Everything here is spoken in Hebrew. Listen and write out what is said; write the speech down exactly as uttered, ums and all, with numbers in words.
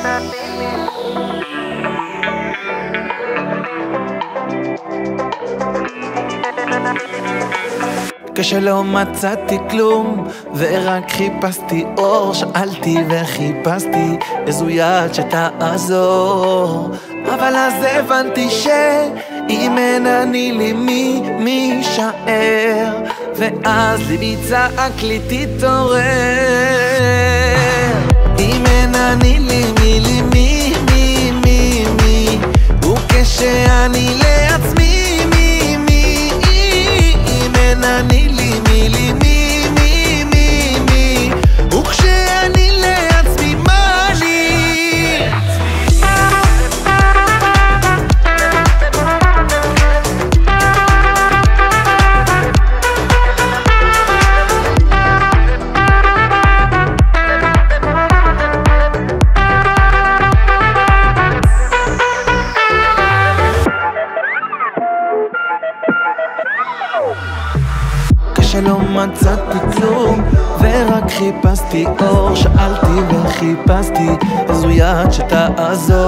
כשלא מצאתי כלום ורק חיפשתי אור, שאלתי וחיפשתי איזו יד שתעזור, אבל אז הבנתי שאם אין אני לי מי מי יישאר, ואז ליבי צעק לי תתעורר. אם אין אני לי מי לי מי מי מי מי, וכשאני לעצמי מי מי, אם אין אני לי מי לי מי מי מי מי, וכשאני לעצמי מה לי. כשלא מצאתי כלום ורק חיפשתי אור, שאלתי וחיפשתי איזו יד שתעזור,